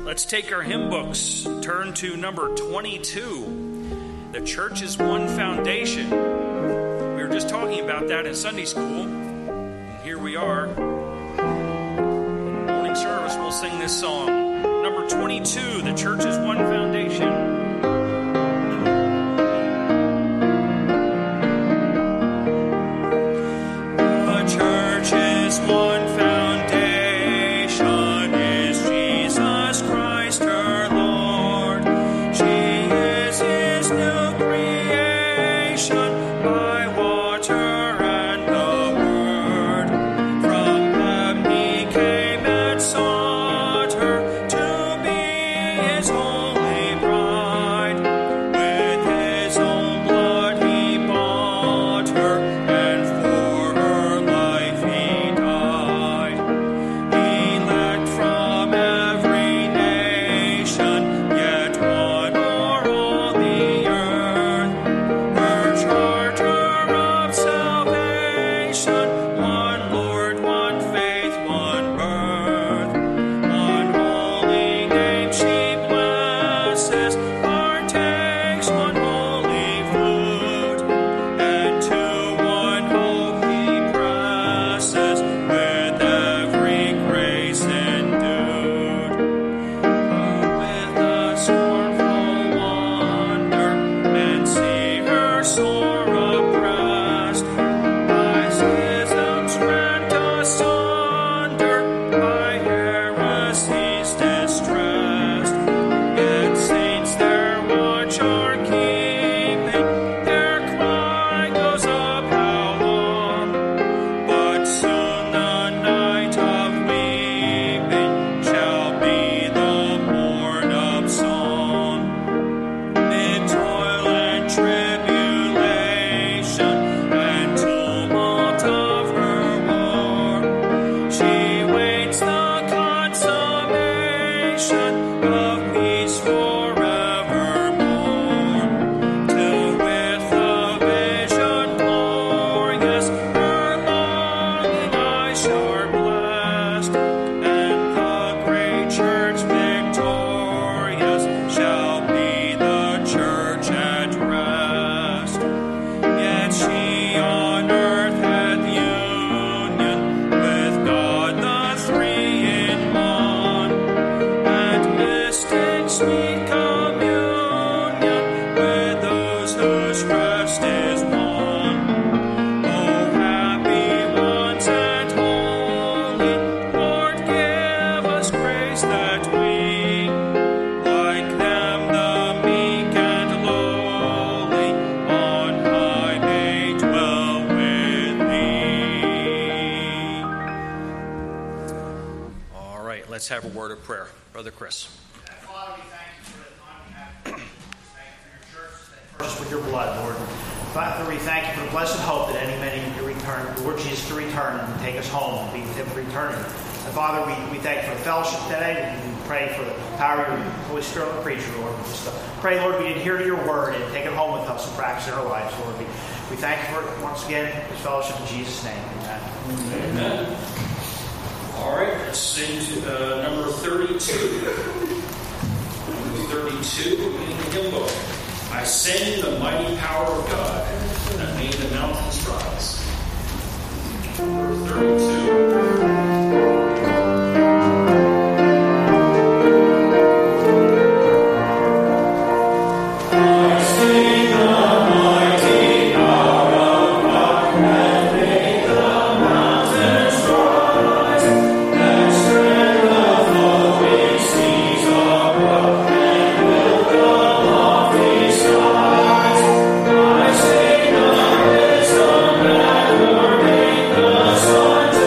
Let's take our hymn books, turn to number 22. The church is one foundation. We were just talking about that in Sunday school. And here we are. Morning service, we'll sing this song. Number 22, the church is one foundation. Let's have a word of prayer. Brother Chris. Father, we thank you for the time we have. Thank you for your church that purchased with your blood, Lord. Father, we thank you for the blessed hope that any minute you return, Lord Jesus, to return and take us home and be with him for eternity. And Father, we thank you for the fellowship today. We pray for the power of your Holy Spirit and the preacher, Lord. We just pray, Lord, we adhere to your word and take it home with us and practice in our lives, Lord. We thank you for it once again, this fellowship in Jesus' name. Amen. Amen. All right, let's sing to number 32. Number 32 in the hymn book. I sing the mighty power of God that made the mountains rise. Number 32. Son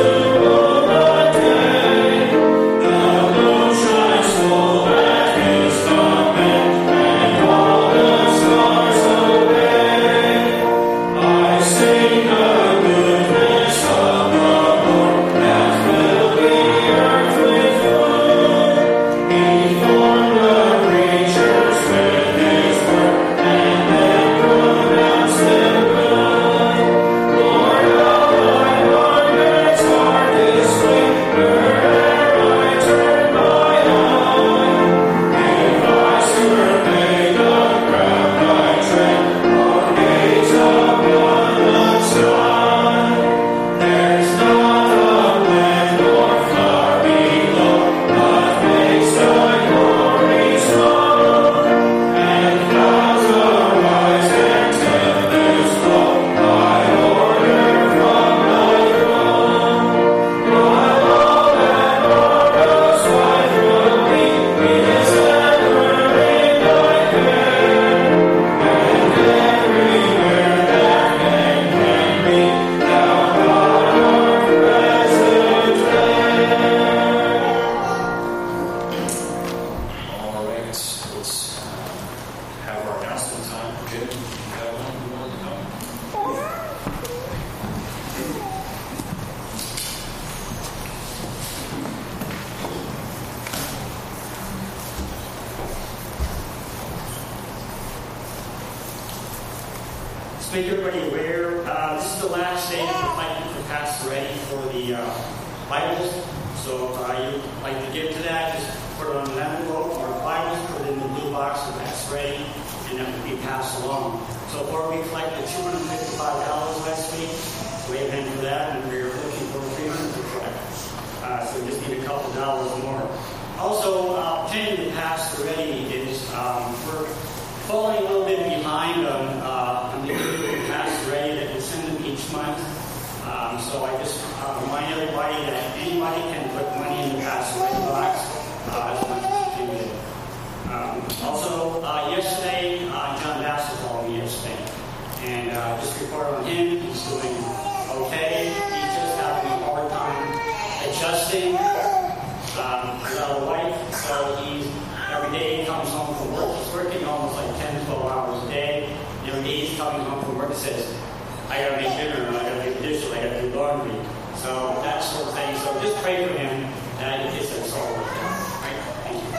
Just make everybody aware, this is the last day we're fighting for Pastor Eddie for the Bibles. So if you'd like to give to that, just put it on an envelope or Bibles, put it in the blue box for Pastor Eddie, and that will be passed along. So far we collected $255 last week. Way ahead for that, and we're looking for $300 to collect. So we just need a couple dollars more. Also, paying the Pastor Eddie is we're falling a little bit behind on the individual Pastor Eddie that we send them each month. So I just remind everybody that anybody can put money in the Pastor Eddie box as much as you can. Also, yesterday, John Bassett called me yesterday. And just report on him, he's doing okay. He's just having a hard time adjusting without a wife. So every day he comes home from work. He's working almost like 10, 12 hours a day. Every day he's coming home from work and says, I got to make dinner, I got to make dishes, I got to do laundry. So that sort of thing. So just pray for him that he gets that all worked out. Right? Thank you.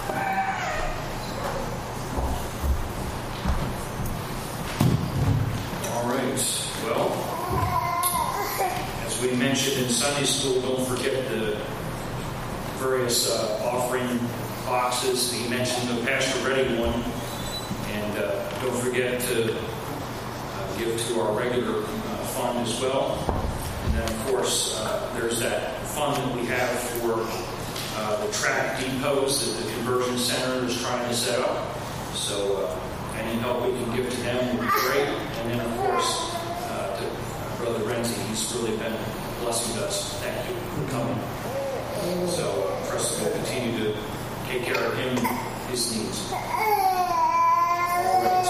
All right. Well, as we mentioned in Sunday school, don't forget the various offering boxes. He mentioned the Pastor Ready one. And don't forget to give to our regular fund as well. And then, of course, there's that fund that we have for the track depots that the Conversion Center is trying to set up. So any help we can give to them would be great. And then, of course, to Brother Renzi, he's really been blessing us. Thank you for coming. So Preston will continue to take care of him, his needs. All right.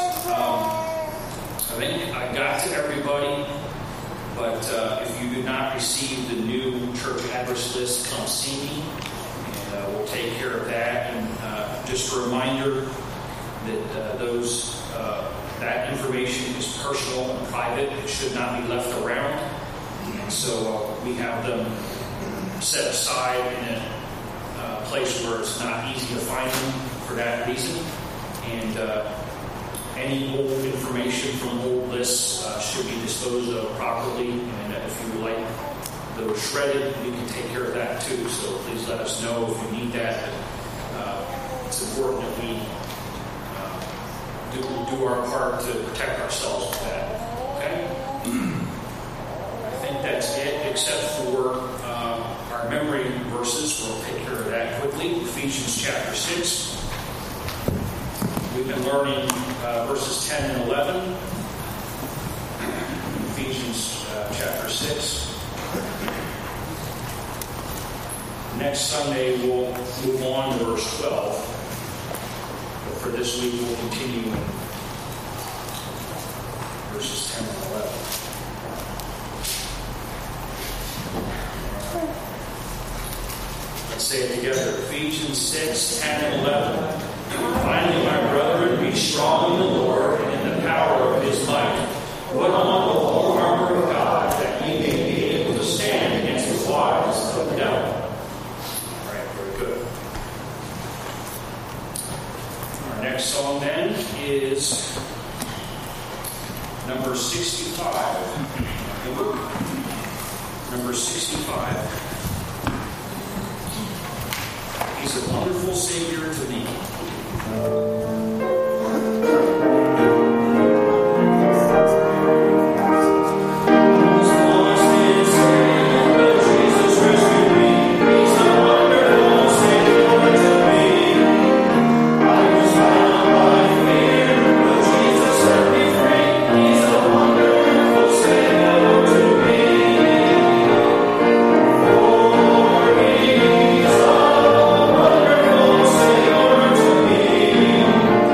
I think I got to everybody, but if you did not receive the new church address list, come see me, and we'll take care of that. And just a reminder that that information is personal and private. It should not be left around. And so we have them set aside in a place where it's not easy to find them for that reason. And any old information from old lists should be disposed of properly. And if you would like those shredded, we can take care of that too. So please let us know if you need that. It's important that we do our part to protect ourselves with that. Okay? I think that's it, except for our memory verses. We'll take care of that quickly. Ephesians chapter 6. We've been learning verses 10 and 11. Ephesians chapter 6. Next Sunday we'll move on to verse 12. But for this week we'll continue in verses 10 and 11. Let's say it together. Ephesians 6, 10 and 11. Finally, my brethren, be strong in the Lord and in the power of his might. Put on the whole armor of God, that ye may be able to stand against the wiles of the devil. All right, very good. Our next song then is number 65. Number 65. He's a wonderful Savior to me. Thank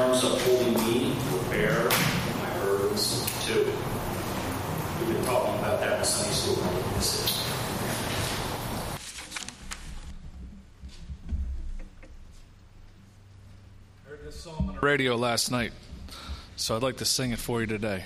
arms upholding me will bear my burdens too. We've been talking about that in Sunday school. This is. I heard this song on the radio last night, so I'd like to sing it for you today.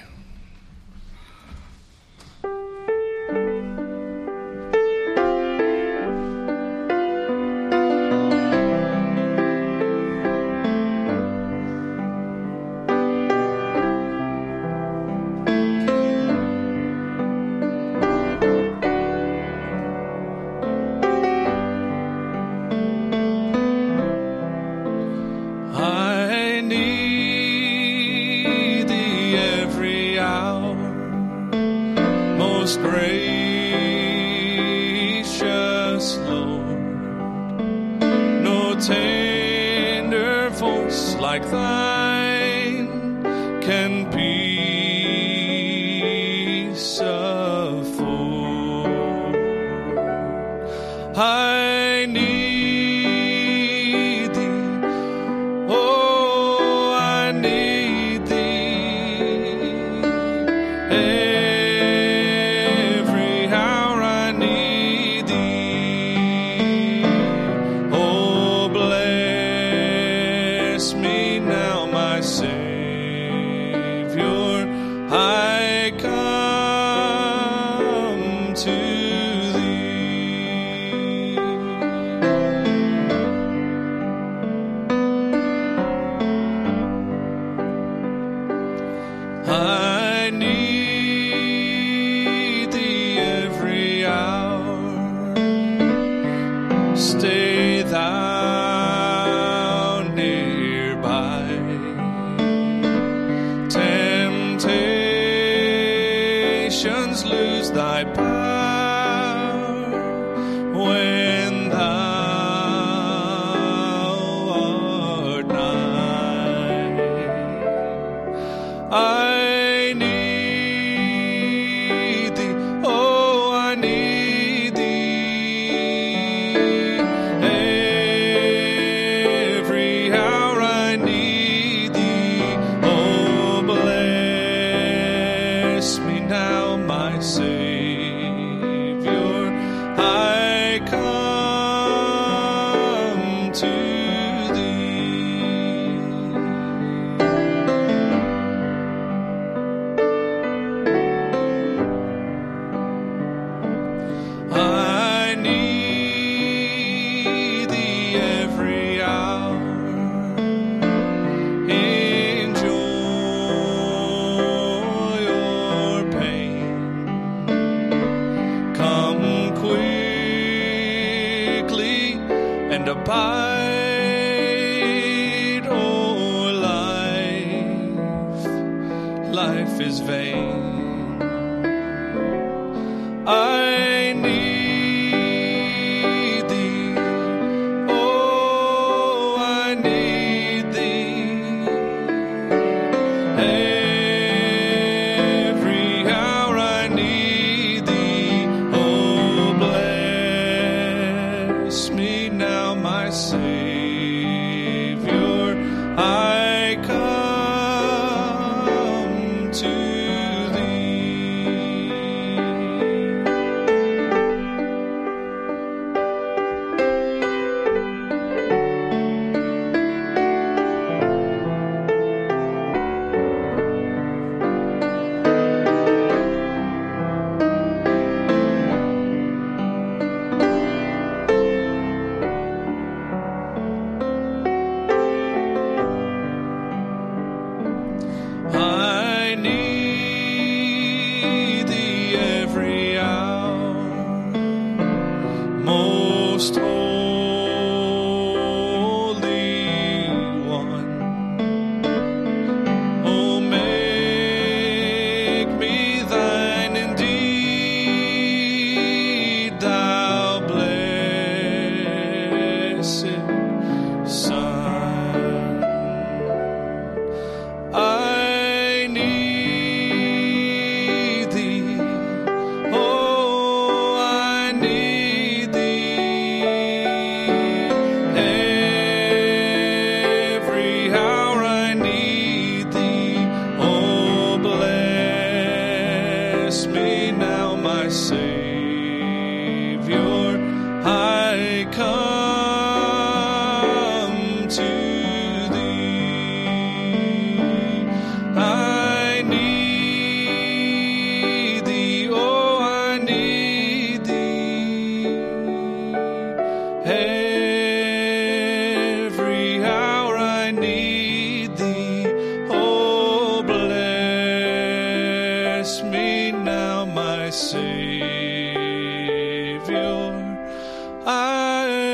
I need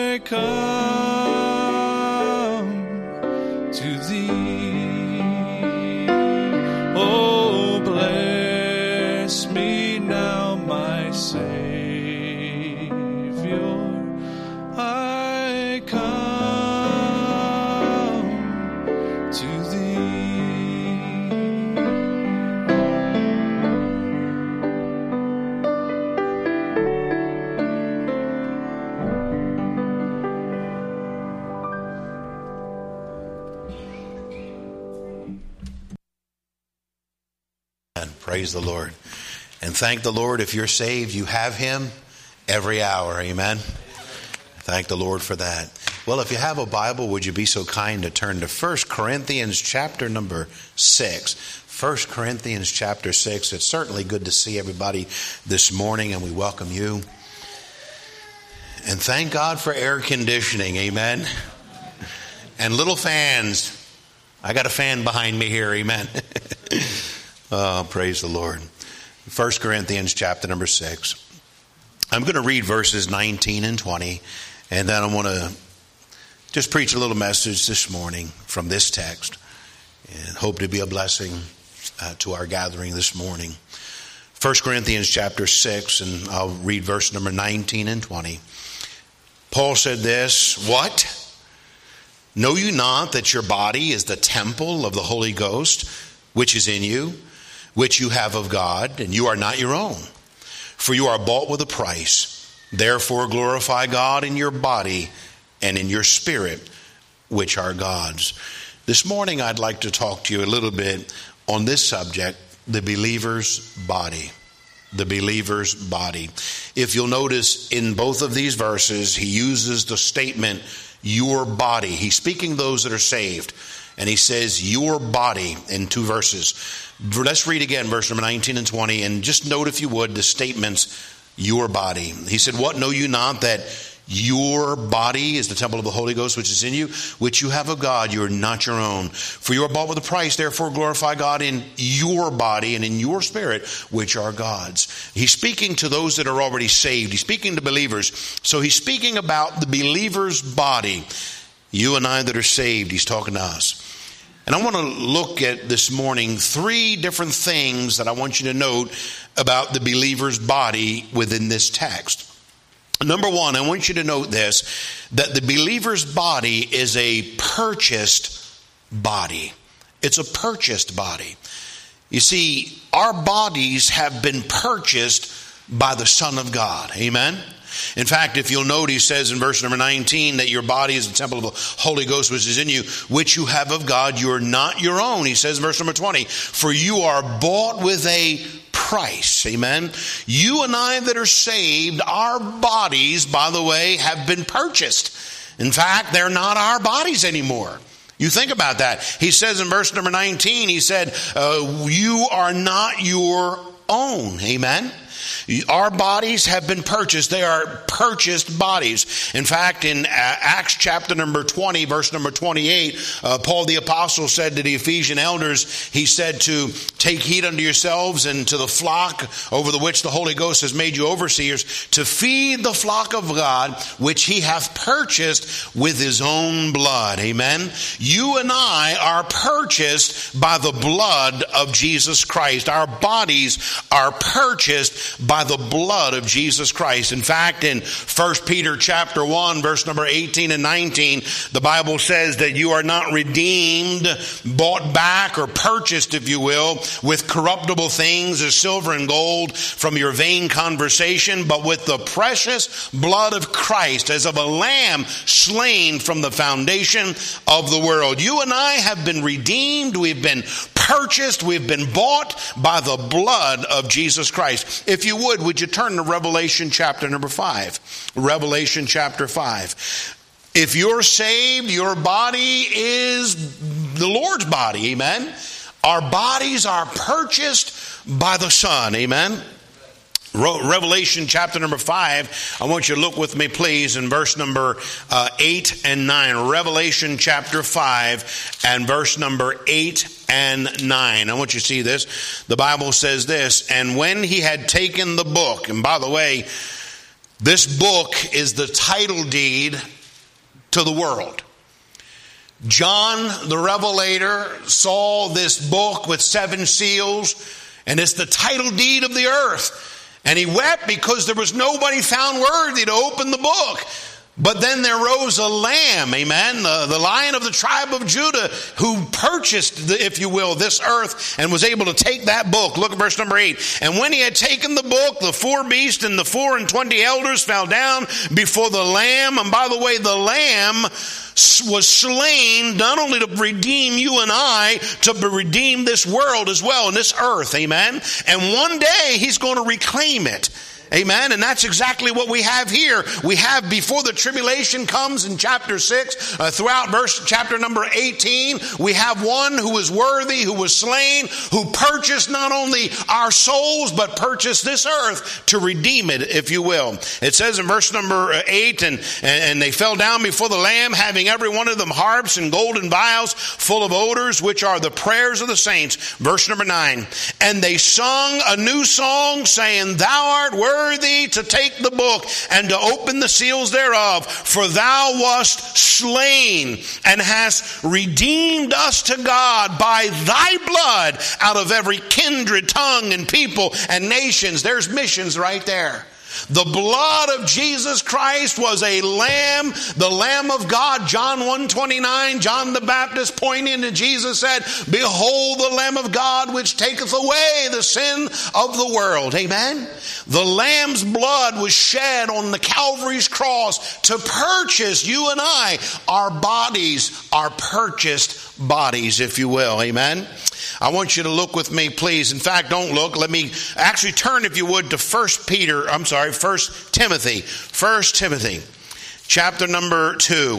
I come to thee. Oh, bless me now, my Savior. I come to thee. And praise the Lord. And thank the Lord, if you're saved, you have Him every hour. Amen. Thank the Lord for that. Well, if you have a Bible, would you be so kind to turn to 1 Corinthians chapter number 6. 1 Corinthians chapter 6. It's certainly good to see everybody this morning, and we welcome you. And thank God for air conditioning. Amen. And little fans. I got a fan behind me here. Amen. Oh, praise the Lord. 1 Corinthians chapter number 6. I'm going to read verses 19 and 20, and then I want to just preach a little message this morning from this text and hope to be a blessing to our gathering this morning. 1 Corinthians chapter 6, and I'll read verse number 19 and 20. Paul said this, "What? Know you not that your body is the temple of the Holy Ghost, which is in you, which you have of God, and you are not your own? For you are bought with a price. Therefore glorify God in your body and in your spirit, which are God's." This morning I'd like to talk to you a little bit on this subject, the believer's body. The believer's body. If you'll notice in both of these verses, he uses the statement, your body. He's speaking those that are saved. And he says, your body, in two verses. Let's read again, verse number 19 and 20, and just note, if you would, the statements, your body. He said, "What, know you not that your body is the temple of the Holy Ghost, which is in you, which you have of God, you are not your own. For you are bought with a price, therefore glorify God in your body and in your spirit, which are God's." He's speaking to those that are already saved. He's speaking to believers. So he's speaking about the believer's body. You and I that are saved, he's talking to us. And I want to look at this morning 3 different things that I want you to note about the believer's body within this text. Number 1, I want you to note this, that the believer's body is a purchased body. It's a purchased body. You see, our bodies have been purchased by the Son of God. Amen? In fact, if you'll note, he says in verse number 19 that your body is the temple of the Holy Ghost, which is in you, which you have of God. You are not your own. He says in verse number 20, for you are bought with a price. Amen. You and I that are saved, our bodies, by the way, have been purchased. In fact, they're not our bodies anymore. You think about that. He says in verse number 19, he said, you are not your own. Amen. Our bodies have been purchased. They are purchased bodies. In fact, in Acts chapter number 20, verse number 28, Paul the apostle said to the Ephesian elders, he said to take heed unto yourselves and to the flock over the which the Holy Ghost has made you overseers, to feed the flock of God, which he hath purchased with his own blood. Amen. You and I are purchased by the blood of Jesus Christ. Our bodies are purchased by the blood of Jesus Christ. In fact, in 1 Peter chapter 1, verse number 18 and 19, the Bible says that you are not redeemed, bought back, or purchased, if you will, with corruptible things as silver and gold from your vain conversation, but with the precious blood of Christ, as of a lamb slain from the foundation of the world. You and I have been redeemed. We've been purchased. We've been bought by the blood of Jesus Christ. If you would you turn to Revelation chapter number 5? Revelation chapter 5. If you're saved, your body is the Lord's body. Amen. Our bodies are purchased by the Son. Amen. Revelation chapter number 5. I want you to look with me, please, in verse number 8 and 9. Revelation chapter 5 and verse number 8 and 9. I want you to see this. The Bible says this, and when he had taken the book, and by the way, this book is the title deed to the world. John the Revelator saw this book with 7 seals, and it's the title deed of the earth. And he wept because there was nobody found worthy to open the book. But then there rose a lamb, amen, the Lion of the tribe of Judah, who purchased, if you will, this earth and was able to take that book. Look at verse number 8. And when he had taken the book, the 4 beasts and the 24 elders fell down before the Lamb. And by the way, the Lamb was slain not only to redeem you and I, to redeem this world as well, and this earth, amen. And one day he's going to reclaim it. Amen. And that's exactly what we have here. We have before the tribulation comes in chapter 6, throughout chapter number 18, we have one who is worthy, who was slain, who purchased not only our souls, but purchased this earth to redeem it, if you will. It says in verse number 8, and they fell down before the Lamb, having every one of them harps and golden vials full of odors, which are the prayers of the saints. Verse number 9, and they sung a new song, saying, Thou art worthy to take the book and to open the seals thereof, for thou wast slain and hast redeemed us to God by thy blood out of every kindred, tongue, and people and nations. There's missions right there. The blood of Jesus Christ was a lamb, the Lamb of God. John 1:29, John the Baptist pointing to Jesus said, Behold the Lamb of God which taketh away the sin of the world. Amen. The Lamb's blood was shed on the Calvary's cross to purchase you and I, our bodies, our purchased bodies, if you will. Amen. I want you to look with me, please. In fact, don't look. Let me actually turn, if you would, to 1 Timothy. 1 Timothy, chapter number 2.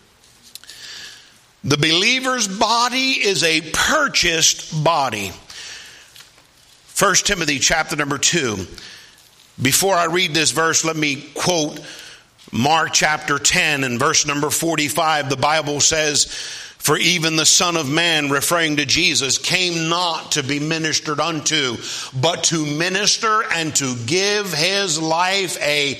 The believer's body is a purchased body. 1 Timothy, chapter number 2. Before I read this verse, let me quote Mark chapter 10 and verse number 45. The Bible says, For even the Son of Man, referring to Jesus, came not to be ministered unto, but to minister and to give his life a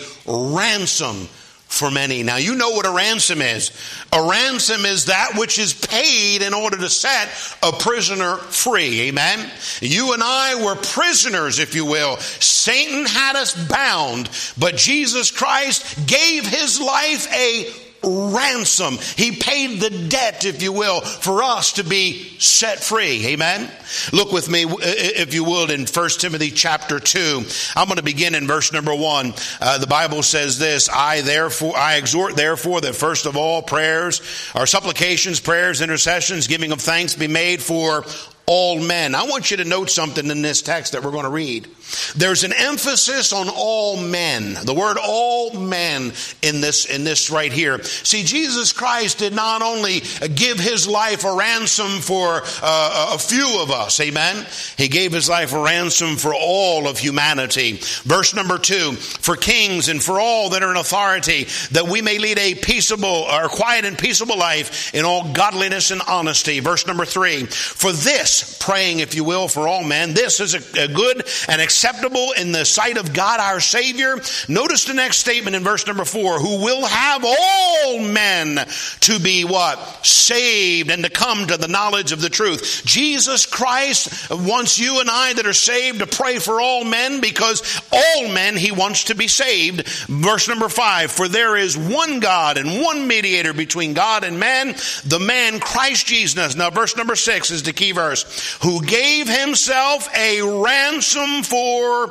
ransom for many. Now, you know what a ransom is. A ransom is that which is paid in order to set a prisoner free. Amen. You and I were prisoners, if you will. Satan had us bound, but Jesus Christ gave his life a ransom. He paid the debt, if you will, for us to be set free. Amen. Look with me, if you would, in 1 Timothy chapter 2. I'm going to begin in verse number 1. The Bible says this, I exhort therefore that first of all prayers, or supplications, prayers, intercessions, giving of thanks be made for all men. I want you to note something in this text that we're going to read. There's an emphasis on all men. The word all men in this right here. See, Jesus Christ did not only give his life a ransom for a few of us. Amen. He gave his life a ransom for all of humanity. Verse number 2, for kings and for all that are in authority, that we may lead a peaceable or quiet and peaceable life in all godliness and honesty. Verse number 3, for this, praying, if you will, for all men, this is a good and acceptable in the sight of God our Savior. Notice the next statement in verse number 4, who will have all men to be what? Saved and to come to the knowledge of the truth. Jesus Christ wants you and I that are saved to pray for all men, because all men he wants to be saved. Verse number 5, for there is one God and one mediator between God and man, the man Christ Jesus. Now verse number 6 is the key verse. Who gave himself a ransom for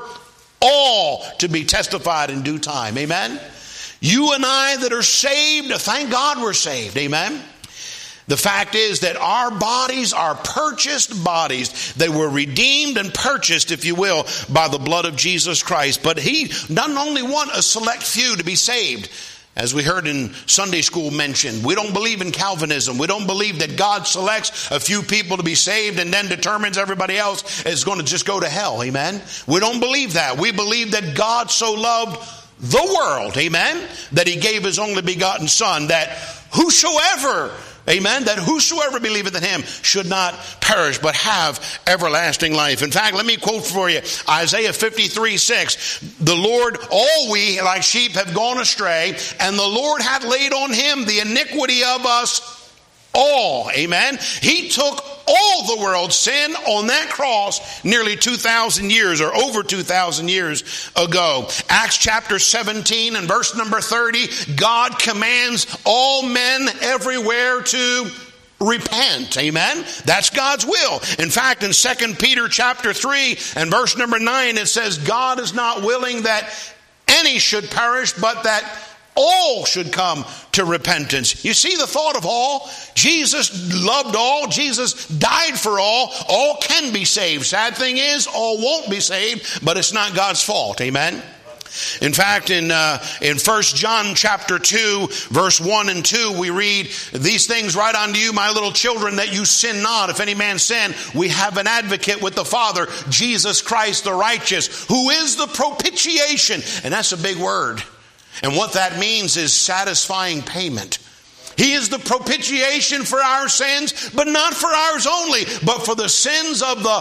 all to be testified in due time. Amen. You and I that are saved, thank God we're saved. Amen. The fact is that our bodies are purchased bodies. They were redeemed and purchased, if you will, by the blood of Jesus Christ. But he doesn't only want a select few to be saved. As we heard in Sunday school mentioned, we don't believe in Calvinism. We don't believe that God selects a few people to be saved and then determines everybody else is going to just go to hell. Amen. We don't believe that. We believe that God so loved the world, amen, that he gave his only begotten Son, that whosoever Amen. That whosoever believeth in him should not perish, but have everlasting life. In fact, let me quote for you Isaiah 53:6. The Lord, all we like sheep have gone astray, and the Lord hath laid on him the iniquity of us all. Amen. He took all the world's sin on that cross nearly 2,000 years or over 2,000 years ago. Acts chapter 17 and verse number 30, God commands all men everywhere to repent. Amen. That's God's will. In fact, in 2 Peter chapter 3 and verse number 9, it says, God is not willing that any should perish, but that all should come to repentance. You see the thought of all? Jesus loved all. Jesus died for all. All can be saved. Sad thing is, all won't be saved, but it's not God's fault. Amen. In fact, in 1 John chapter 2, verse 1 and 2, we read, these things write unto you, my little children, that you sin not. If any man sin, we have an advocate with the Father, Jesus Christ the righteous, who is the propitiation. And that's a big word. And what that means is satisfying payment. He is the propitiation for our sins, but not for ours only, but for the sins of the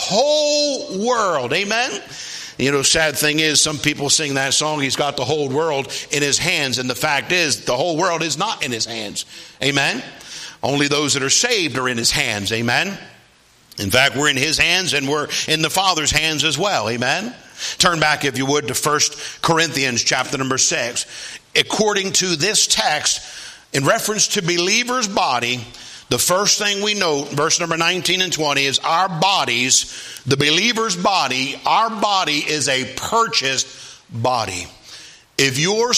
whole world. Amen? You know, sad thing is, some people sing that song, he's got the whole world in his hands. And the fact is, the whole world is not in his hands. Amen? Only those that are saved are in his hands. Amen? In fact, we're in his hands and we're in the Father's hands as well. Amen? Turn back, if you would, to 1 Corinthians chapter number 6. According to this text, in reference to believers' body, the first thing we note, verse number 19 and 20, is our bodies, the believer's body, our body is a purchased body. If you're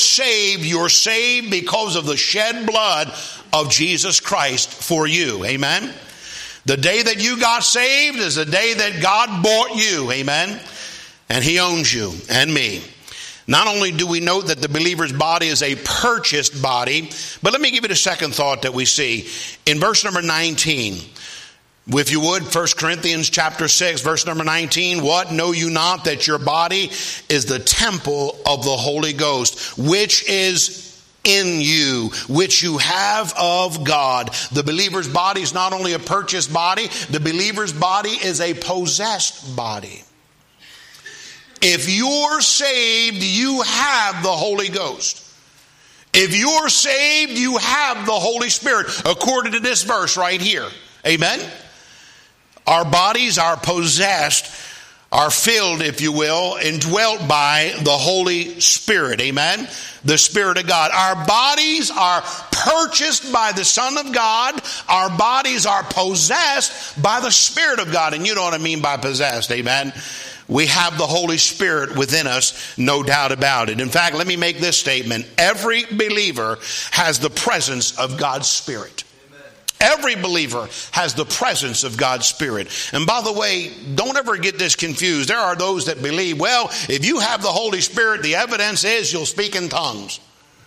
saved because of the shed blood of Jesus Christ for you. Amen? The day that you got saved is the day that God bought you. Amen? And he owns you and me. Not only do we note that the believer's body is a purchased body, but let me give you the second thought that we see. In verse number 19, if you would, 1 Corinthians chapter 6, verse number 19, what? Know you not that your body is the temple of the Holy Ghost, which is in you, which you have of God. The believer's body is not only a purchased body, the believer's body is a possessed body. If you're saved, you have the Holy Ghost. If you're saved, you have the Holy Spirit, according to this verse right here. Amen? Our bodies are possessed, are filled, if you will, and dwelt by the Holy Spirit. Amen? The Spirit of God. Our bodies are purchased by the Son of God. Our bodies are possessed by the Spirit of God. And you know what I mean by possessed. Amen? We have the Holy Spirit within us, no doubt about it. In fact, let me make this statement. Every believer has the presence of God's Spirit. Every believer has the presence of God's Spirit. And by the way, don't ever get this confused. There are those that believe, well, if you have the Holy Spirit, the evidence is you'll speak in tongues.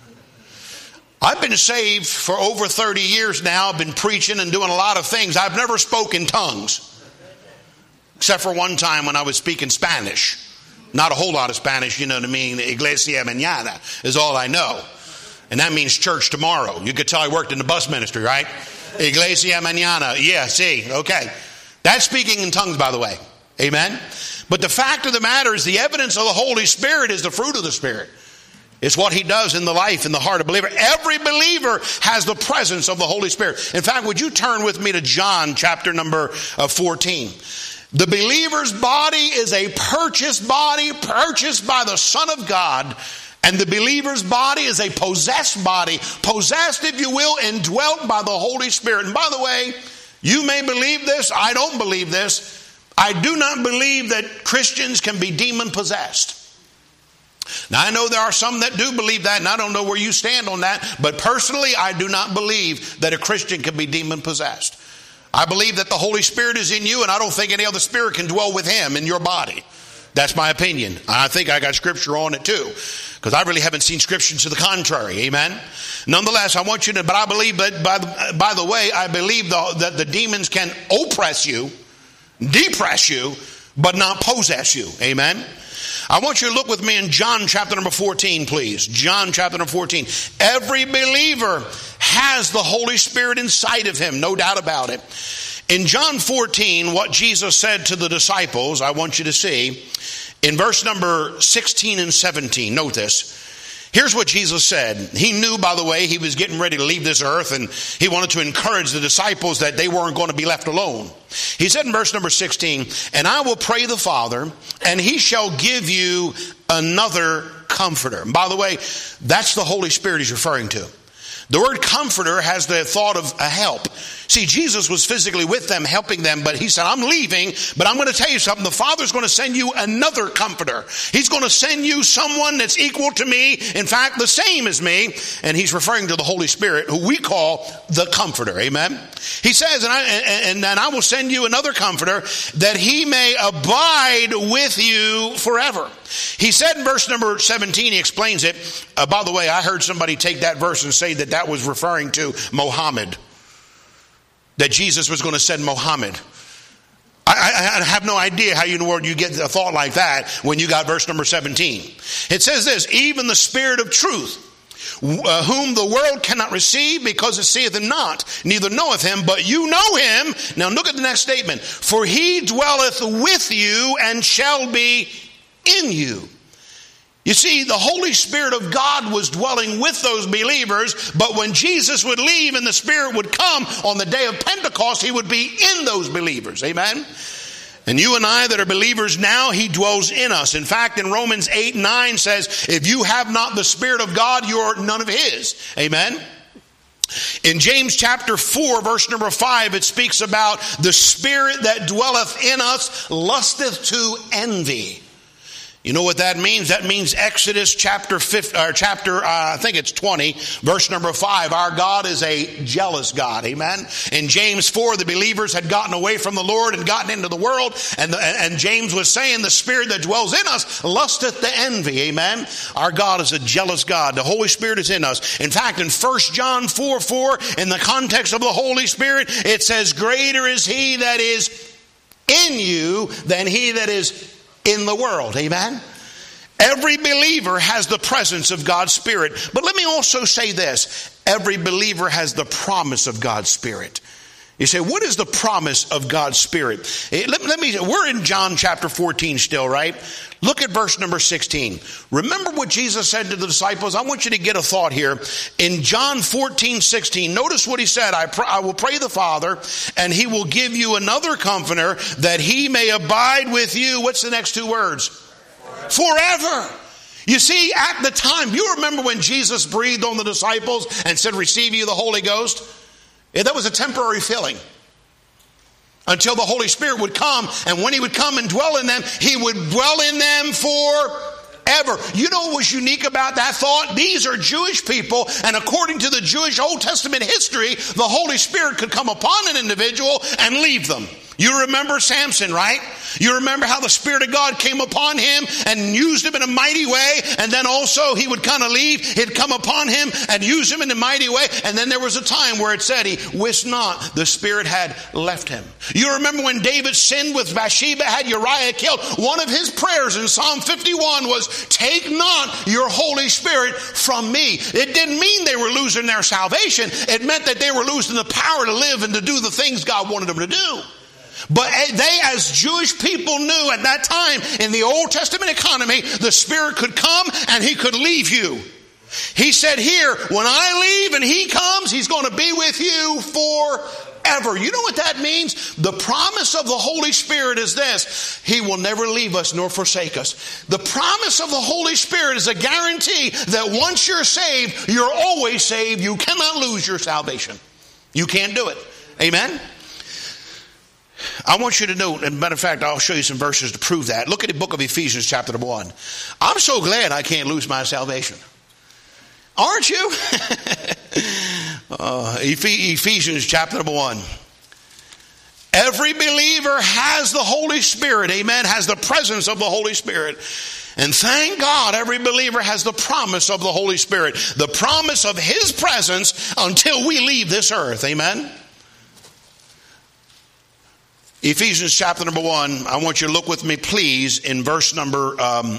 I've been saved for over 30 years now. I've been preaching and doing a lot of things. I've never spoken tongues. Except for one time when I was speaking Spanish. Not a whole lot of Spanish, you know what I mean. Iglesia mañana is all I know. And that means church tomorrow. You could tell I worked in the bus ministry, right? Iglesia mañana. Yeah, see, okay. That's speaking in tongues, by the way. Amen? But the fact of the matter is the evidence of the Holy Spirit is the fruit of the Spirit. It's what he does in the life, in the heart of a believer. Every believer has the presence of the Holy Spirit. In fact, would you turn with me to John chapter number 14. The believer's body is a purchased body, purchased by the Son of God. And the believer's body is a possessed body, possessed, if you will, and dwelt by the Holy Spirit. And by the way, you may believe this. I don't believe this. I do not believe that Christians can be demon possessed. Now, I know there are some that do believe that, and I don't know where you stand on that. But personally, I do not believe that a Christian can be demon possessed. I believe that the Holy Spirit is in you, and I don't think any other spirit can dwell with him in your body. That's my opinion. I think I got scripture on it too, because I really haven't seen scripture to the contrary. Amen. Nonetheless, I want you to, but I believe that by the way, I believe that the demons can oppress you, depress you, but not possess you. Amen. I want you to look with me in John chapter number 14, please. John chapter number 14. Every believer has the Holy Spirit inside of him, no doubt about it. In John 14, what Jesus said to the disciples, I want you to see, in verse number 16 and 17, note this. Here's what Jesus said. He knew, by the way, he was getting ready to leave this earth, and he wanted to encourage the disciples that they weren't going to be left alone. He said in verse number 16, and I will pray the Father, and he shall give you another comforter. And by the way, that's the Holy Spirit he's referring to. The word comforter has the thought of a help. See, Jesus was physically with them, helping them, but he said, I'm leaving, but I'm going to tell you something. The Father's going to send you another comforter. He's going to send you someone that's equal to me, in fact, the same as me, and he's referring to the Holy Spirit, who we call the Comforter. Amen? He says, and then I will send you another comforter, that he may abide with you forever. He said in verse number 17, he explains it. By the way, I heard somebody take that verse and say that was referring to Muhammad, that Jesus was going to send Muhammad. I have no idea how you get a thought like that when you got verse number 17. It says this, even the Spirit of truth, whom the world cannot receive because it seeth him not, neither knoweth him, but you know him. Now look at the next statement. For he dwelleth with you and shall be in you. You see, the Holy Spirit of God was dwelling with those believers, but when Jesus would leave and the Spirit would come on the day of Pentecost, he would be in those believers. Amen? And you and I that are believers now, he dwells in us. In fact, in Romans 8:9 says, if you have not the Spirit of God, you're none of his. Amen? In James chapter 4, verse number 5, it speaks about the Spirit that dwelleth in us lusteth to envy. You know what that means? That means Exodus chapter 20, verse number 5. Our God is a jealous God. Amen. In James 4, the believers had gotten away from the Lord and gotten into the world. And James was saying the Spirit that dwells in us lusteth to envy. Amen. Our God is a jealous God. The Holy Spirit is in us. In fact, in 1 John 4:4, in the context of the Holy Spirit, it says, greater is he that is in you than he that is in the world. Amen. Every believer has the presence of God's Spirit. But let me also say this. Every believer has the promise of God's Spirit. You say, what is the promise of God's Spirit? We're in John chapter 14 still, right? Look at verse number 16. Remember what Jesus said to the disciples? I want you to get a thought here. In John 14:16, notice what he said. I will pray the Father, and he will give you another comforter, that he may abide with you. What's the next two words? Forever. You see, at the time, you remember when Jesus breathed on the disciples and said, receive you the Holy Ghost? Yeah, that was a temporary filling until the Holy Spirit would come, and when he would come and dwell in them, he would dwell in them forever. You know what was unique about that thought? These are Jewish people, and according to the Jewish Old Testament history, the Holy Spirit could come upon an individual and leave them. You remember Samson, right? You remember how the Spirit of God came upon him and used him in a mighty way, and then also he would kind of leave. He'd come upon him and use him in a mighty way, and then there was a time where it said he wist not the Spirit had left him. You remember when David sinned with Bathsheba, had Uriah killed, one of his prayers in Psalm 51 was, take not your Holy Spirit from me. It didn't mean they were losing their salvation. It meant that they were losing the power to live and to do the things God wanted them to do. But they, as Jewish people, knew at that time in the Old Testament economy, the Spirit could come and he could leave you. He said here, when I leave and he comes, he's going to be with you forever. You know what that means? The promise of the Holy Spirit is this: he will never leave us nor forsake us. The promise of the Holy Spirit is a guarantee that once you're saved, you're always saved. You cannot lose your salvation. You can't do it. Amen? I want you to note, and matter of fact, I'll show you some verses to prove that. Look at the book of Ephesians chapter 1. I'm so glad I can't lose my salvation. Aren't you? Ephesians chapter 1. Every believer has the Holy Spirit, amen, has the presence of the Holy Spirit. And thank God every believer has the promise of the Holy Spirit, the promise of his presence until we leave this earth, amen. Ephesians chapter number 1, I want you to look with me, please, in verse number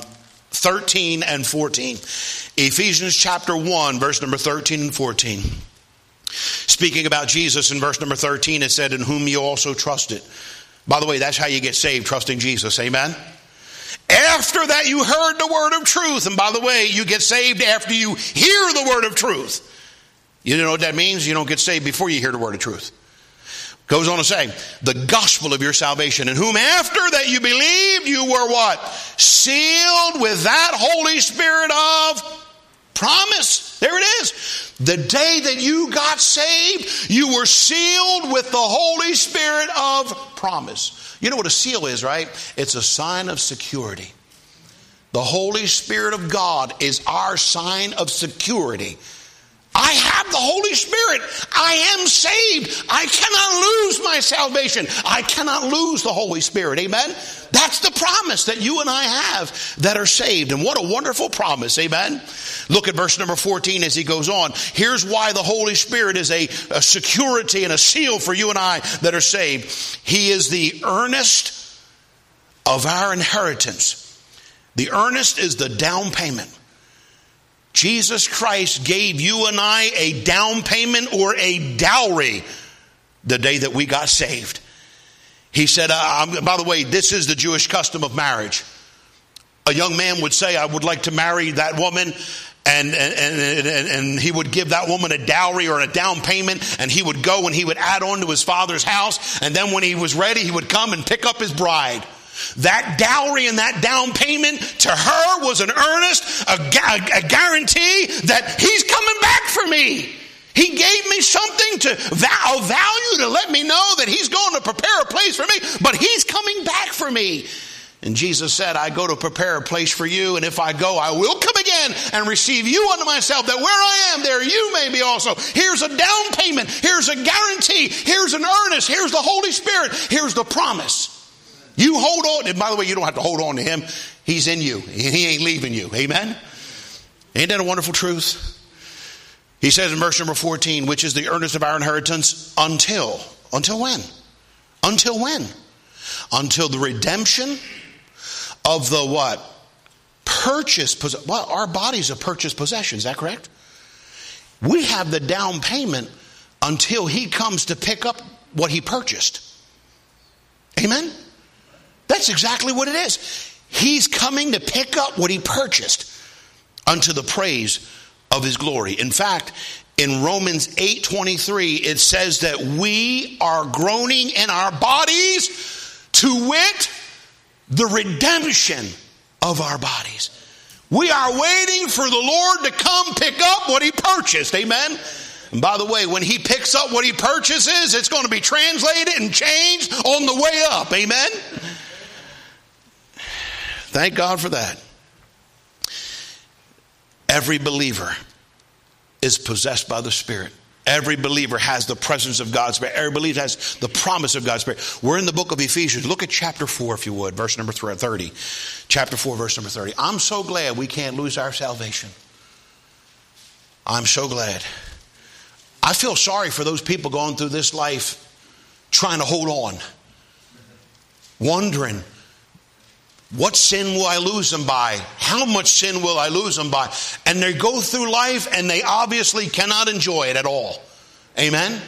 13 and 14. Ephesians chapter 1, verse number 13 and 14. Speaking about Jesus in verse number 13, it said, in whom you also trusted. By the way, that's how you get saved, trusting Jesus. Amen? After that you heard the word of truth. And by the way, you get saved after you hear the word of truth. You know what that means? You don't get saved before you hear the word of truth. Goes on to say, the gospel of your salvation, in whom after that you believed, you were what? Sealed with that Holy Spirit of promise. There it is. The day that you got saved, you were sealed with the Holy Spirit of promise. You know what a seal is, right? It's a sign of security. The Holy Spirit of God is our sign of security. I have the Holy Spirit. I am saved. I cannot lose my salvation. I cannot lose the Holy Spirit. Amen? That's the promise that you and I have that are saved. And what a wonderful promise. Amen? Look at verse number 14 as he goes on. Here's why the Holy Spirit is a security and a seal for you and I that are saved. He is the earnest of our inheritance. The earnest is the down payment. Jesus Christ gave you and I a down payment or a dowry the day that we got saved. He said, by the way, this is the Jewish custom of marriage. A young man would say, I would like to marry that woman. And he would give that woman a dowry or a down payment. And he would go and he would add on to his father's house. And then when he was ready, he would come and pick up his bride. That dowry and that down payment to her was an earnest, a guarantee that he's coming back for me. He gave me something of value to let me know that he's going to prepare a place for me, but he's coming back for me. And Jesus said, I go to prepare a place for you, and if I go, I will come again and receive you unto myself, that where I am, there you may be also. Here's a down payment. Here's a guarantee. Here's an earnest. Here's the Holy Spirit. Here's the promise. You hold on. And by the way, you don't have to hold on to him. He's in you. He ain't leaving you. Amen? Ain't that a wonderful truth? He says in verse number 14, which is the earnest of our inheritance until when? Until when? Until the redemption of the what? Well, our bodies are purchased possessions. Is that correct? We have the down payment until he comes to pick up what he purchased. Amen? That's exactly what it is. He's coming to pick up what he purchased unto the praise of his glory. In fact, in Romans 8:23, it says that we are groaning in our bodies to wit the redemption of our bodies. We are waiting for the Lord to come pick up what he purchased. Amen? And by the way, when he picks up what he purchases, it's going to be translated and changed on the way up. Amen? Thank God for that. Every believer is possessed by the Spirit. Every believer has the presence of God's Spirit. Every believer has the promise of God's Spirit. We're in the book of Ephesians. Look at chapter 4, if you would, verse number 30. Chapter 4, verse number 30. I'm so glad we can't lose our salvation. I'm so glad. I feel sorry for those people going through this life trying to hold on, wondering, what sin will I lose them by? How much sin will I lose them by? And they go through life and they obviously cannot enjoy it at all. Amen?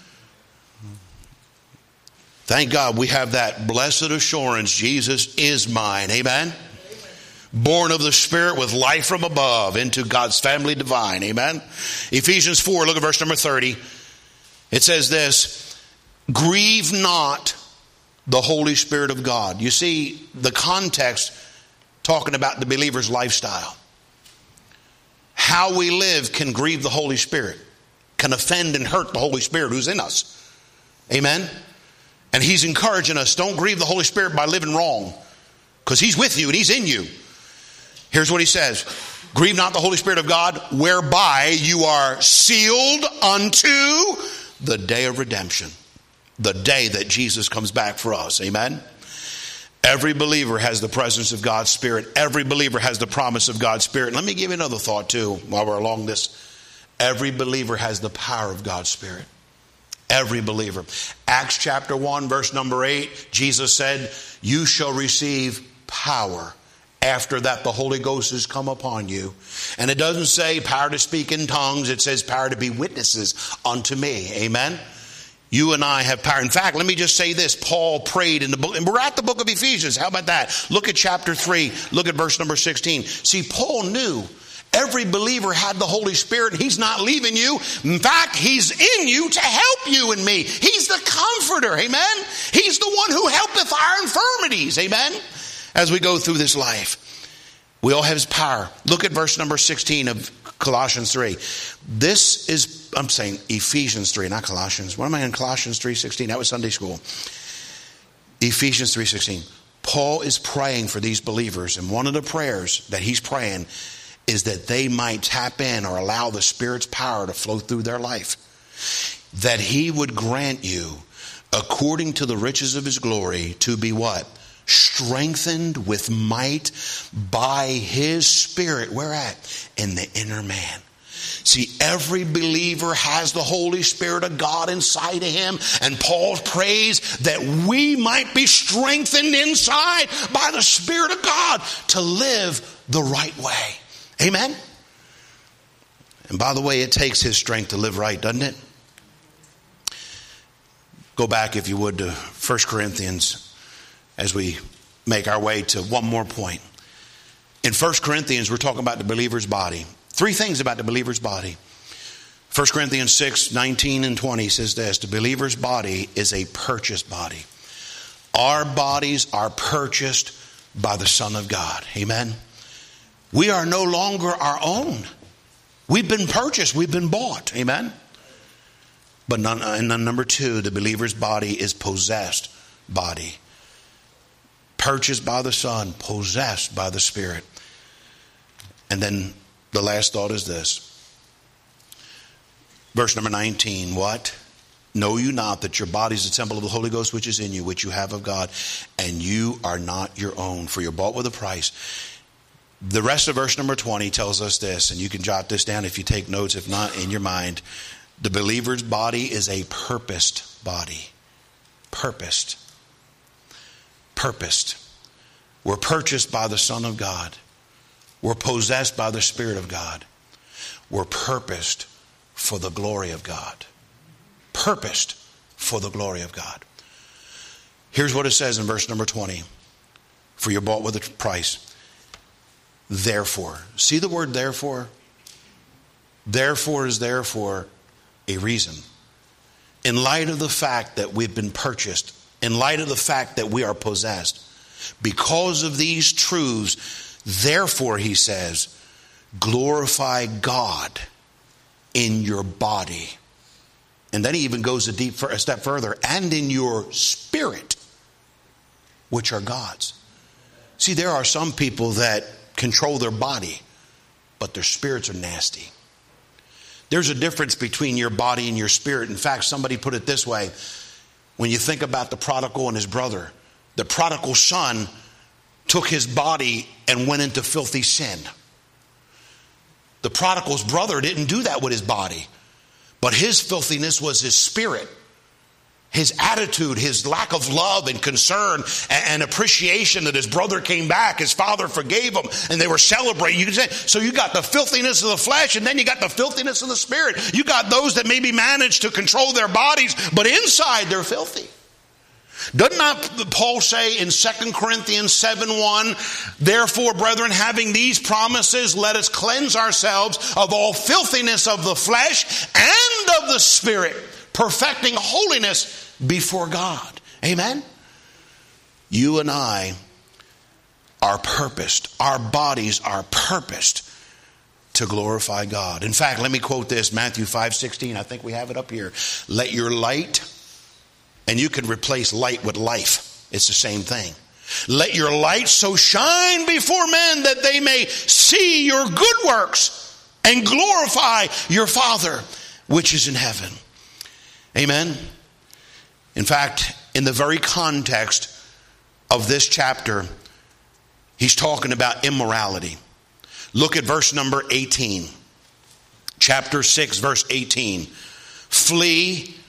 Thank God we have that blessed assurance, Jesus is mine. Amen? Born of the Spirit with life from above into God's family divine. Amen? Ephesians 4, look at verse number 30. It says this, grieve not the Holy Spirit of God. You see, the context talking about the believer's lifestyle. How we live can grieve the Holy Spirit, can offend and hurt the Holy Spirit who's in us. Amen? And he's encouraging us, don't grieve the Holy Spirit by living wrong, because he's with you and he's in you. Here's what he says. Grieve not the Holy Spirit of God, whereby you are sealed unto the day of redemption. The day that Jesus comes back for us. Amen? Every believer has the presence of God's Spirit. Every believer has the promise of God's Spirit. Let me give you another thought too while we're along this. Every believer has the power of God's Spirit. Every believer. Acts chapter 1, verse number 8, Jesus said, you shall receive power. After that, the Holy Ghost has come upon you. And it doesn't say power to speak in tongues. It says power to be witnesses unto me. Amen. You and I have power. In fact, let me just say this. Paul prayed in the book, and we're at the book of Ephesians. How about that? Look at chapter 3. Look at verse number 16. See, Paul knew every believer had the Holy Spirit. He's not leaving you. In fact, he's in you to help you and me. He's the comforter. Amen. He's the one who helpeth our infirmities. Amen. As we go through this life, we all have his power. Look at verse number 16 of Colossians 3. This is, I'm saying Ephesians 3, not Colossians. What am I in Colossians 3:16? That was Sunday school. Ephesians 3:16. Paul is praying for these believers, and one of the prayers that he's praying is that they might tap in or allow the Spirit's power to flow through their life. That he would grant you, according to the riches of his glory, to be what? Strengthened with might by his Spirit. Where at? In the inner man. See, every believer has the Holy Spirit of God inside of him. And Paul prays that we might be strengthened inside by the Spirit of God to live the right way. Amen? And by the way, it takes his strength to live right, doesn't it? Go back, if you would, to 1 Corinthians as we make our way to one more point. In 1 Corinthians, we're talking about the believer's body. Three things about the believer's body. 1 Corinthians 6:19 and 20 says this: the believer's body is a purchased body. Our bodies are purchased by the Son of God. Amen. We are no longer our own. We've been purchased. We've been bought. Amen. But number two, the believer's body is possessed body. Purchased by the Son, possessed by the Spirit. And then the last thought is this. Verse number 19, what? Know you not that your body is the temple of the Holy Ghost which is in you, which you have of God, and you are not your own, for you're bought with a price. The rest of verse number 20 tells us this, and you can jot this down if you take notes, if not in your mind. The believer's body is a purposed body. Purposed. Purposed. We're purchased by the Son of God. We're possessed by the Spirit of God. We're purposed for the glory of God. Purposed for the glory of God. Here's what it says in verse number 20. For you're bought with a price. Therefore. See the word therefore? Therefore is there for a reason. In light of the fact that we've been purchased, in light of the fact that we are possessed, because of these truths, therefore, he says, glorify God in your body. And then he even goes a step further, and in your spirit, which are God's. See, there are some people that control their body, but their spirits are nasty. There's a difference between your body and your spirit. In fact, somebody put it this way. When you think about the prodigal and his brother, the prodigal son took his body and went into filthy sin. The prodigal's brother didn't do that with his body, but his filthiness was his spirit. His attitude, his lack of love and concern and appreciation that his brother came back, his father forgave him, and they were celebrating. You can say, so you got the filthiness of the flesh, and then you got the filthiness of the spirit. You got those that maybe manage to control their bodies, but inside they're filthy. Does not Paul say in 2 Corinthians 7:1, therefore, brethren, having these promises, let us cleanse ourselves of all filthiness of the flesh and of the spirit, perfecting holiness before God. Amen? You and I are purposed. Our bodies are purposed to glorify God. In fact, let me quote this, Matthew 5:16. I think we have it up here. Let your light, and you can replace light with life. It's the same thing. Let your light so shine before men that they may see your good works and glorify your Father which is in heaven. Amen. In fact, in the very context of this chapter, he's talking about immorality. Look at verse number 18. Chapter 6, verse 18. Flee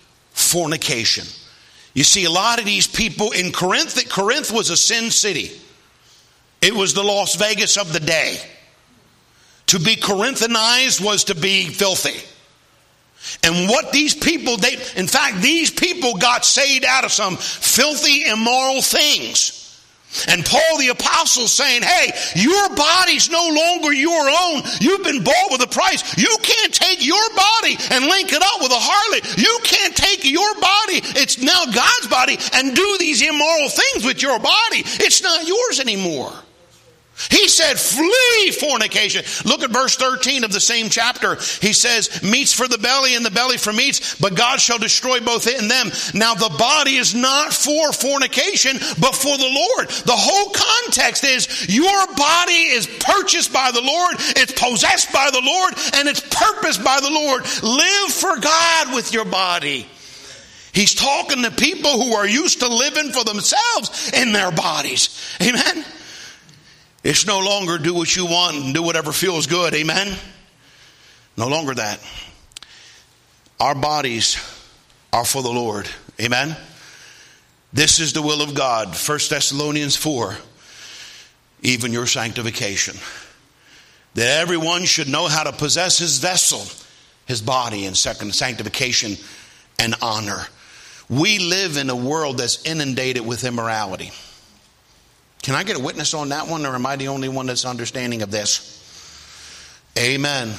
fornication. You see, a lot of these people in Corinth was a sin city. It was the Las Vegas of the day. To be Corinthianized was to be filthy. And what these people, these people got saved out of some filthy, immoral things. And Paul the apostle saying, hey, your body's no longer your own. You've been bought with a price. You can't take your body and link it up with a harlot. You can't take your body, it's now God's body, and do these immoral things with your body. It's not yours anymore. He said, flee fornication. Look at verse 13 of the same chapter. He says, meats for the belly and the belly for meats, but God shall destroy both it and them. Now the body is not for fornication, but for the Lord. The whole context is your body is purchased by the Lord, it's possessed by the Lord, and it's purposed by the Lord. Live for God with your body. He's talking to people who are used to living for themselves in their bodies. Amen. It's no longer do what you want and do whatever feels good. Amen. No longer that. Our bodies are for the Lord. Amen. This is the will of God. 1 Thessalonians 4. Even your sanctification. That everyone should know how to possess his vessel, his body, in second sanctification and honor. We live in a world that's inundated with immorality. Can I get a witness on that one, or am I the only one that's understanding of this? Amen.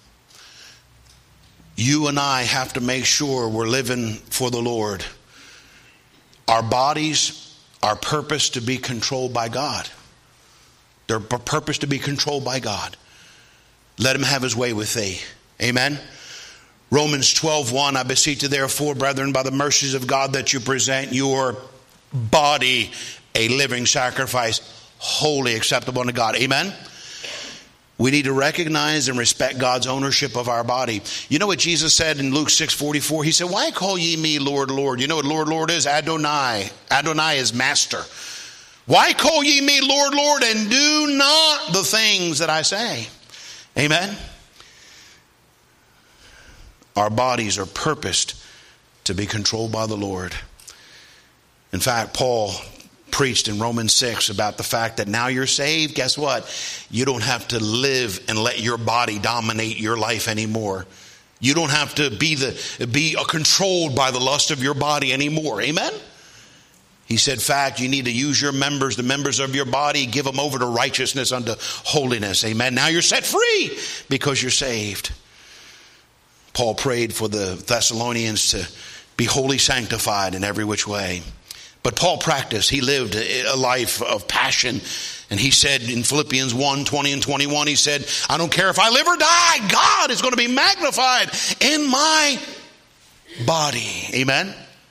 You and I have to make sure we're living for the Lord. Our bodies are purposed to be controlled by God. They're purposed to be controlled by God. Let him have his way with thee. Amen. Romans 12:1, I beseech you therefore, brethren, by the mercies of God, that you present your body a living sacrifice, wholly acceptable unto God. Amen. We need to recognize and respect God's ownership of our body. You know what Jesus said in Luke 6:44? He said, why call ye me Lord, Lord? You know what Lord, Lord is? Adonai. Adonai is master. Why call ye me Lord, Lord, and do not the things that I say? Amen. Our bodies are purposed to be controlled by the Lord. In fact, Paul preached in Romans 6 about the fact that now you're saved. Guess what? You don't have to live and let your body dominate your life anymore. You don't have to be controlled by the lust of your body anymore. Amen. He said, in fact, you need to use your members, the members of your body, give them over to righteousness unto holiness. Amen. Now you're set free because you're saved. Paul prayed for the Thessalonians to be wholly sanctified in every which way. But Paul practiced. He lived a life of passion. And he said in Philippians 1:20 and 21, he said, I don't care if I live or die, God is going to be magnified in my body. Amen.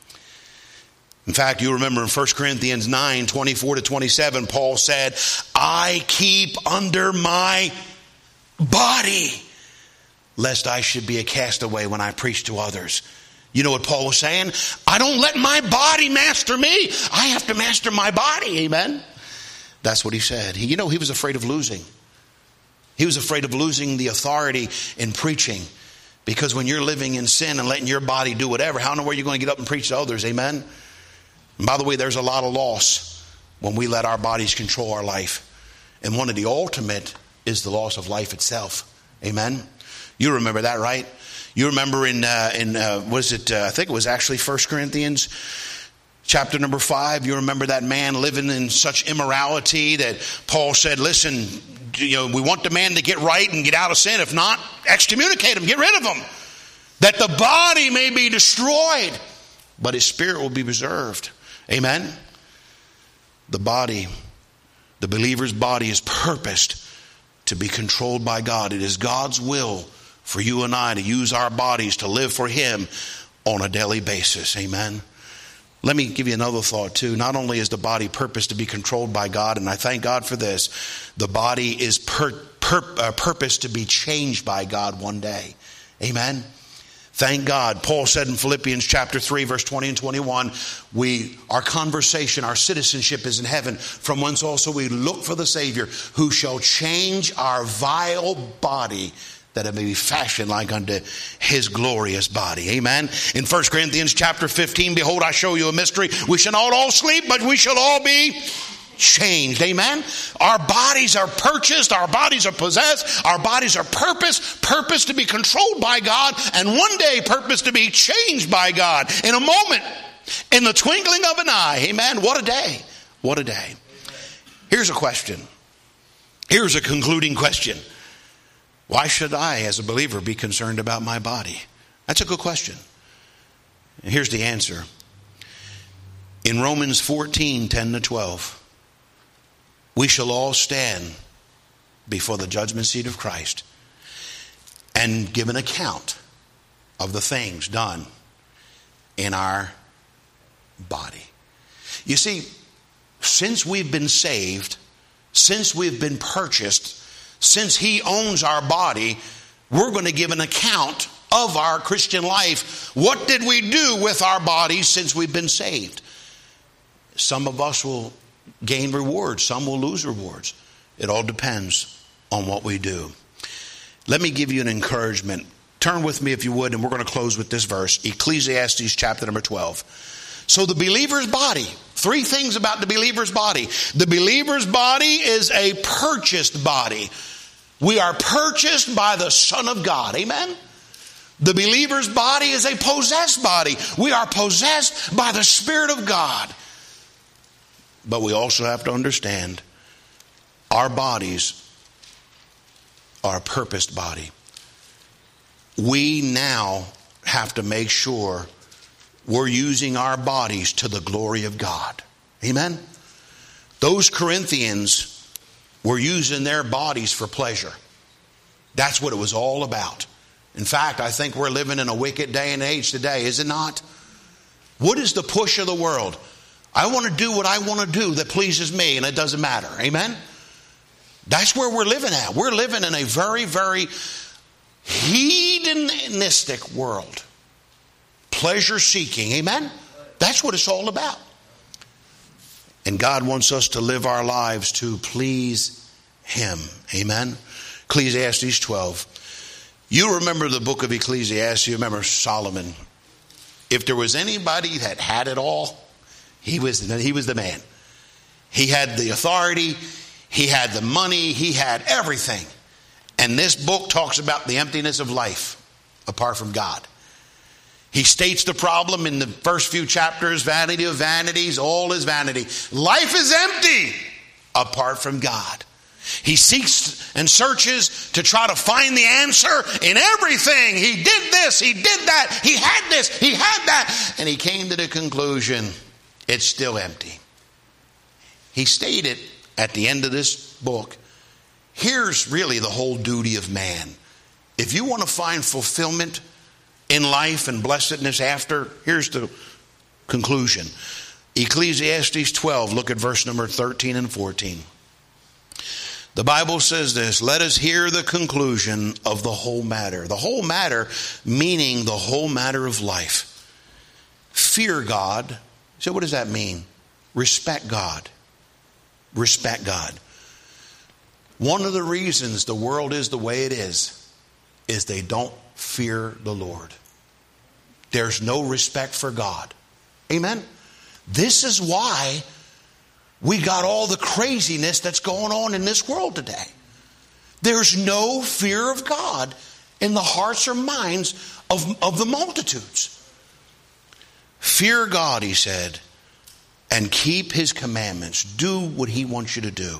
In fact, you remember in 1 Corinthians 9:24-27, Paul said, I keep under my body, lest I should be a castaway when I preach to others. You know what Paul was saying? I don't let my body master me. I have to master my body. Amen. That's what he said. He was afraid of losing. He was afraid of losing the authority in preaching. Because when you're living in sin and letting your body do whatever, how in the world are you going to get up and preach to others? Amen. And by the way, there's a lot of loss when we let our bodies control our life. And one of the ultimate is the loss of life itself. Amen. You remember that, right? You remember I think it was actually 1 Corinthians chapter number 5. You remember that man living in such immorality that Paul said, listen, we want the man to get right and get out of sin. If not, excommunicate him, get rid of him. That the body may be destroyed, but his spirit will be preserved. Amen. The body, the believer's body is purposed to be controlled by God. It is God's will for you and I to use our bodies to live for him on a daily basis. Amen. Let me give you another thought too. Not only is the body purposed to be controlled by God, and I thank God for this, the body is purposed to be changed by God one day. Amen. Thank God. Paul said in Philippians chapter 3, verse 20 and 21, our conversation, our citizenship is in heaven, from whence also we look for the Savior, who shall change our vile body, that it may be fashioned like unto his glorious body. Amen. In 1 Corinthians chapter 15, behold, I show you a mystery. We shall not all sleep, but we shall all be changed. Amen. Our bodies are purchased. Our bodies are possessed. Our bodies are purpose to be controlled by God, and one day purpose to be changed by God. In a moment, in the twinkling of an eye. Amen. What a day. What a day. Here's a question. Here's a concluding question. Why should I, as a believer, be concerned about my body? That's a good question. And here's the answer. In Romans 14, 10 to 12, we shall all stand before the judgment seat of Christ and give an account of the things done in our body. You see, since we've been saved, since we've been purchased, since he owns our body, we're going to give an account of our Christian life. What did we do with our bodies since we've been saved? Some of us will gain rewards. Some will lose rewards. It all depends on what we do. Let me give you an encouragement. Turn with me if you would, and we're going to close with this verse. Ecclesiastes chapter number 12. So the believer's body, 3 things about the believer's body. The believer's body is a purchased body. We are purchased by the Son of God. Amen? The believer's body is a possessed body. We are possessed by the Spirit of God. But we also have to understand our bodies are a purposed body. We now have to make sure we're using our bodies to the glory of God. Amen? Those Corinthians were using their bodies for pleasure. That's what it was all about. In fact, I think we're living in a wicked day and age today, is it not? What is the push of the world? I want to do what I want to do that pleases me, and it doesn't matter. Amen? That's where we're living at. We're living in a very, very hedonistic world. Pleasure seeking. Amen? That's what it's all about. And God wants us to live our lives to please him. Amen? Ecclesiastes 12. You remember the book of Ecclesiastes. You remember Solomon. If there was anybody that had it all, he was the man. He had the authority. He had the money. He had everything. And this book talks about the emptiness of life apart from God. He states the problem in the first few chapters. Vanity of vanities, all is vanity. Life is empty apart from God. He seeks and searches to try to find the answer in everything. He did this, he did that, he had this, he had that. And he came to the conclusion, it's still empty. He stated at the end of this book, here's really the whole duty of man. If you want to find fulfillment in life and blessedness after, here's the conclusion. Ecclesiastes 12, look at verse number 13 and 14. The Bible says this, let us hear the conclusion of the whole matter. The whole matter meaning the whole matter of life. Fear God. So what does that mean? Respect God. Respect God. One of the reasons the world is the way it is they don't fear the Lord. There's no respect for God. Amen? This is why we got all the craziness that's going on in this world today. There's no fear of God in the hearts or minds of the multitudes. Fear God, he said, and keep his commandments. Do what he wants you to do.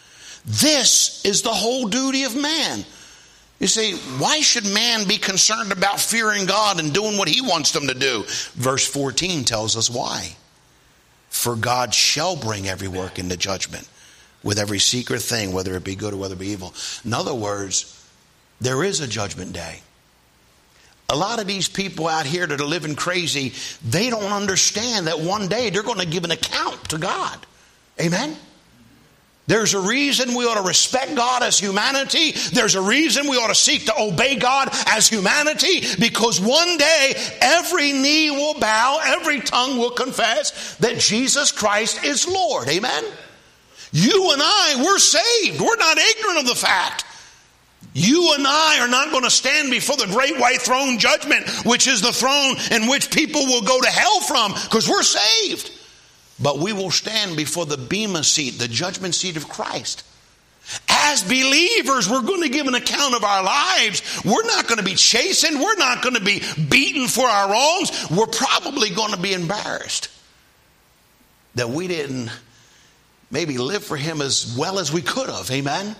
This is the whole duty of man. You say, why should man be concerned about fearing God and doing what he wants them to do? Verse 14 tells us why. For God shall bring every work into judgment with every secret thing, whether it be good or whether it be evil. In other words, there is a judgment day. A lot of these people out here that are living crazy, they don't understand that one day they're going to give an account to God. Amen? There's a reason we ought to respect God as humanity. There's a reason we ought to seek to obey God as humanity, because one day every knee will bow, every tongue will confess that Jesus Christ is Lord. Amen? You and I, we're saved. We're not ignorant of the fact You and I are not going to stand before the great white throne judgment, which is the throne in which people will go to hell from, because we're saved. But we will stand before the bema seat, the judgment seat of Christ. As believers, we're going to give an account of our lives. We're not going to be chastened. We're not going to be beaten for our wrongs. We're probably going to be embarrassed that we didn't maybe live for him as well as we could have. Amen?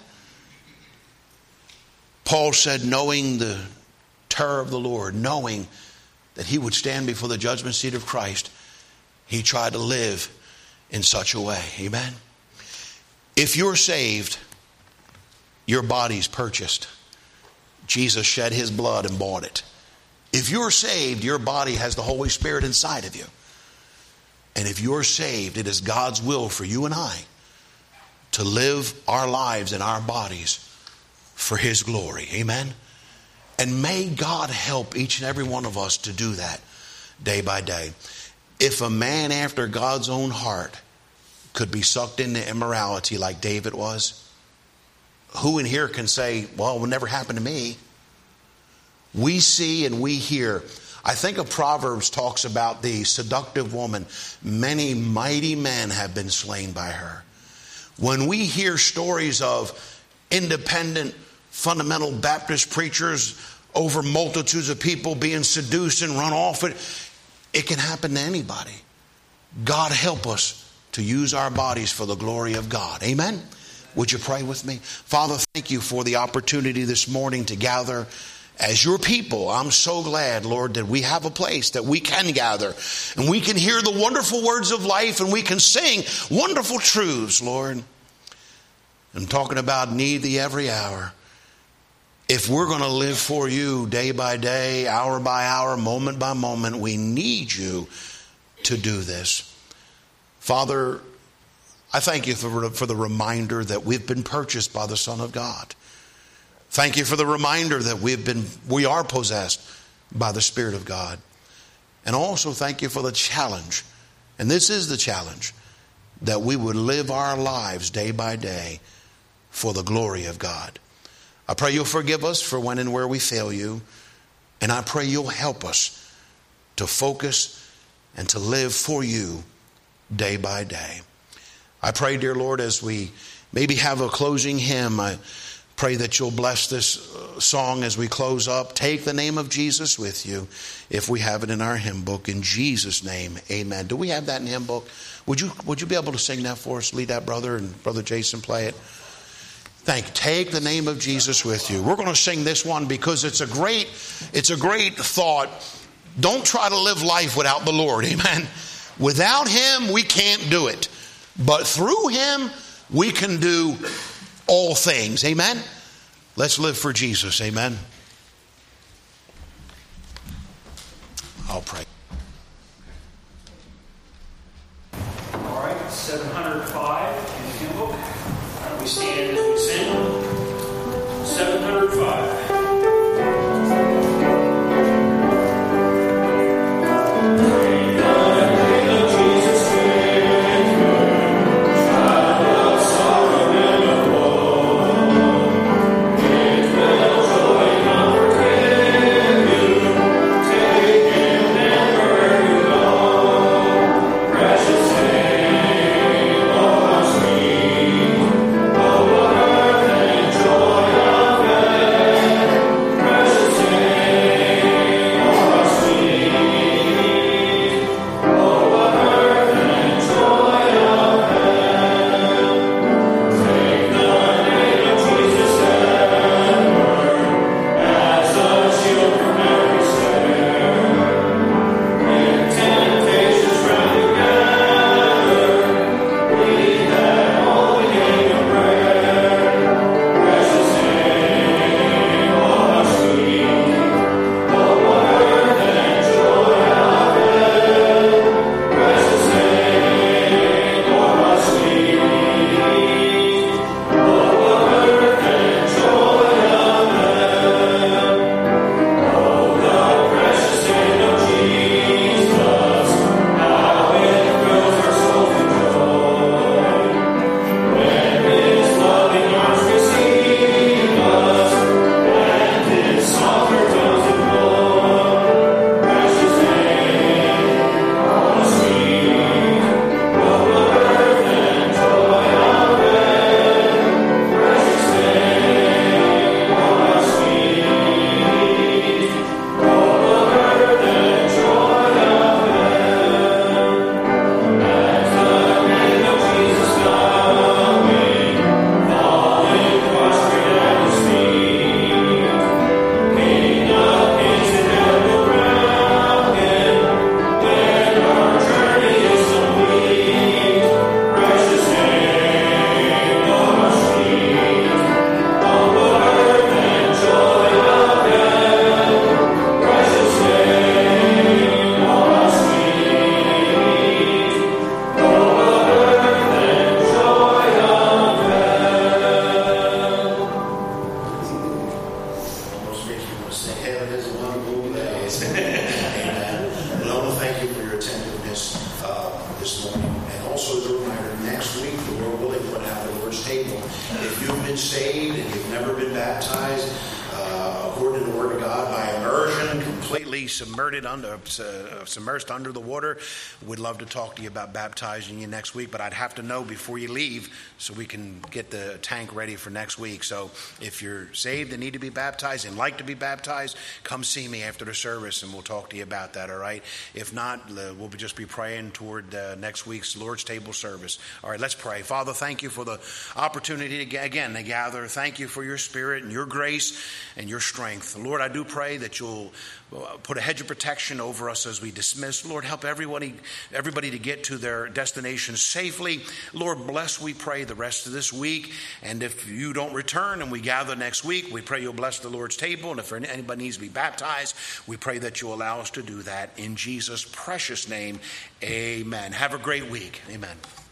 Paul said, knowing the terror of the Lord, knowing that he would stand before the judgment seat of Christ, he tried to live in such a way. Amen? If you're saved, your body's purchased. Jesus shed his blood and bought it. If you're saved, your body has the Holy Spirit inside of you. And if you're saved, it is God's will for you and I to live our lives in our bodies for his glory. Amen? And may God help each and every one of us to do that day by day. If a man after God's own heart could be sucked into immorality like David was, who in here can say, well, it would never happen to me? We see and we hear. I think of Proverbs talks about the seductive woman. Many mighty men have been slain by her. When we hear stories of independent fundamental Baptist preachers over multitudes of people being seduced and run off, it can happen to anybody. God help us to use our bodies for the glory of God. Amen? Would you pray with me? Father, thank you for the opportunity this morning to gather as your people. I'm so glad, Lord, that we have a place that we can gather and we can hear the wonderful words of life and we can sing wonderful truths, Lord. I'm talking about need thee every hour. If we're going to live for you day by day, hour by hour, moment by moment, we need you to do this. Father, I thank you for the reminder that we've been purchased by the Son of God. Thank you for the reminder that we are possessed by the Spirit of God. And also thank you for the challenge, and this is the challenge, that we would live our lives day by day for the glory of God. I pray you'll forgive us for when and where we fail you. And I pray you'll help us to focus and to live for you day by day. I pray, dear Lord, as we maybe have a closing hymn, I pray that you'll bless this song as we close up. Take the name of Jesus with you if we have it in our hymn book. In Jesus' name, amen. Do we have that in hymn book? Would you be able to sing that for us? Lead that, brother, and Brother Jason play it. Thank you. Take the name of Jesus with you. We're going to sing this one because it's a great thought. Don't try to live life without the Lord. Amen. Without him, we can't do it. But through him, we can do all things. Amen. Let's live for Jesus. Amen. I'll pray. All right, 705 in the hymn book. Why don't we stand as we sing? 705. Joy of Lord's table. If you've been saved and you've never been baptized, according to the Word of God, by immersion, completely submerged under the water, we'd love to talk to you about baptizing you next week, but I'd have to know before you leave so we can get the tank ready for next week. So if you're saved and need to be baptized and like to be baptized, come see me after the service and we'll talk to you about that, all right? If not, we'll just be praying toward next week's Lord's Table service. All right, let's pray. Father, thank you for the opportunity to gather. Thank you for your Spirit and your grace and your strength. Lord, I do pray that you'll put a hedge of protection over us as we dismiss. Lord, help everybody to get to their destination safely. Lord, bless, we pray, the rest of this week. And if you don't return and we gather next week, we pray you'll bless the Lord's table. And if anybody needs to be baptized, we pray that you'll allow us to do that. In Jesus' precious name, amen. Have a great week. Amen.